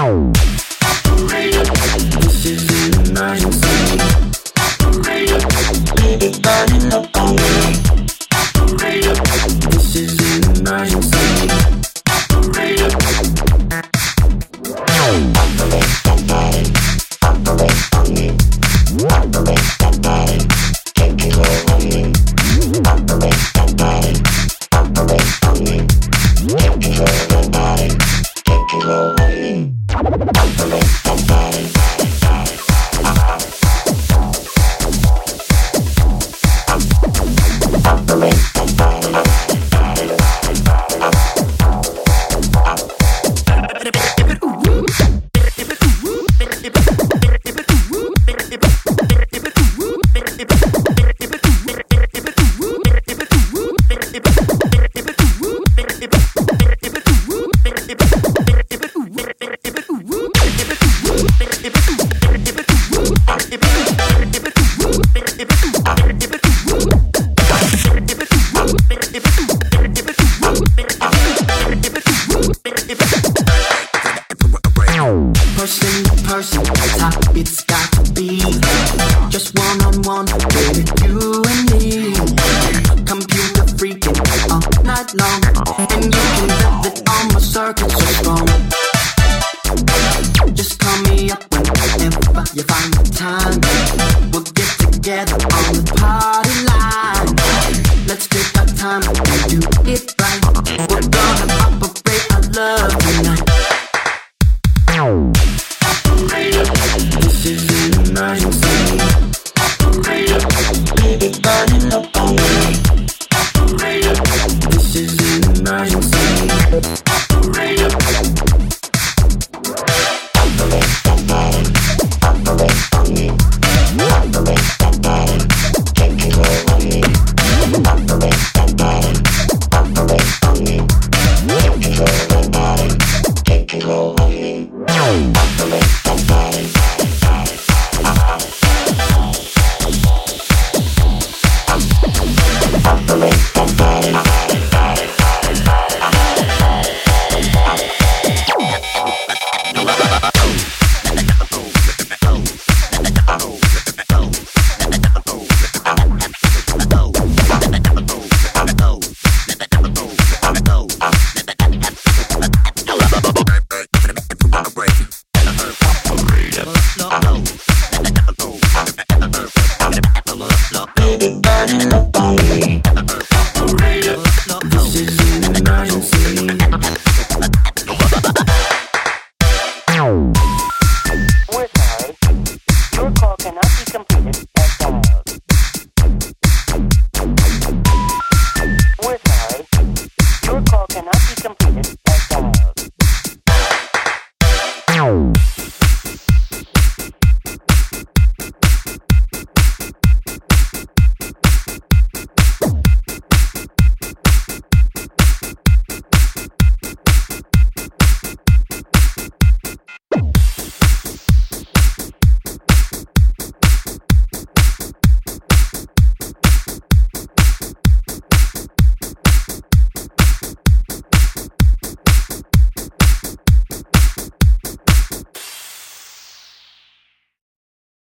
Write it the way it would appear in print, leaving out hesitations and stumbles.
Operator, this is an emergency. Operator, baby burning up on me. Operator, this is an emergency. Operator, operate that body, operate on me. Operate that body, take control of me. Operate that body, operate on me. Take control of that body, take control of me. Operate that body, operate that body. Person to person, that's how it's got to be. Just one-on-one, baby, you and me. Computer freaking all night long, and you can bet that all my circuits are strong. Just call me up whenever you find the time. We'll get together on the party line. Let's take our time and do it right. We're gonna operate our love tonight. Operator, this is an emergency. Operator, baby burning up on me. Operator, this is an emergency. Operator, operate that body, operate on me. Operate that body, take control of me. Operate that body, operate on me. Take control of that body, take control of me. Operate that body. Operate that body. Baby burning up on me. Operator, this is an emergency. We're sorry. Your call cannot be completed as dialed. We're sorry. Your call cannot be completed as dialed.